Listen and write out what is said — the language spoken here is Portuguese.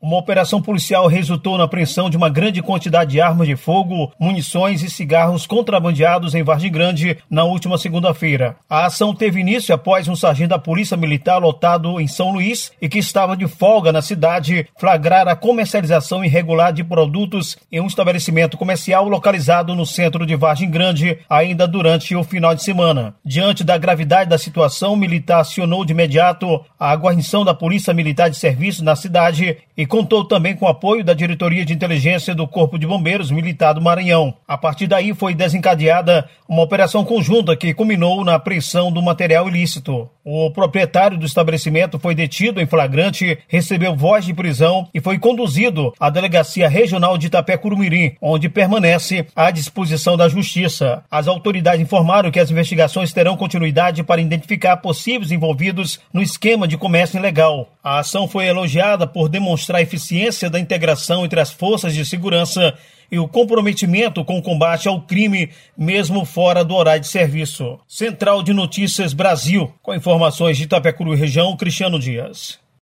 Uma operação policial resultou na apreensão de uma grande quantidade de armas de fogo, munições e cigarros contrabandeados em Vargem Grande na última segunda-feira. A ação teve início após um sargento da Polícia Militar lotado em São Luís e que estava de folga na cidade flagrar a comercialização irregular de produtos em um estabelecimento comercial localizado no centro de Vargem Grande, ainda durante o final de semana. Diante da gravidade da situação, o militar acionou de imediato a guarnição da Polícia Militar de Serviço na cidade e contou também com o apoio da Diretoria de Inteligência do Corpo de Bombeiros Militar do Maranhão. A partir daí foi desencadeada uma operação conjunta que culminou na apreensão do material ilícito. O proprietário do estabelecimento foi detido em flagrante, recebeu voz de prisão e foi conduzido à Delegacia Regional de Itapecuru-Mirim, onde permanece à disposição da Justiça. As autoridades informaram que as investigações terão continuidade para identificar possíveis envolvidos no esquema de comércio ilegal. A ação foi elogiada por demonstrar a eficiência da integração entre as forças de segurança e o comprometimento com o combate ao crime, mesmo fora do horário de serviço. Central de Notícias Brasil, com informações de Itapecuru e região, Cristiano Dias.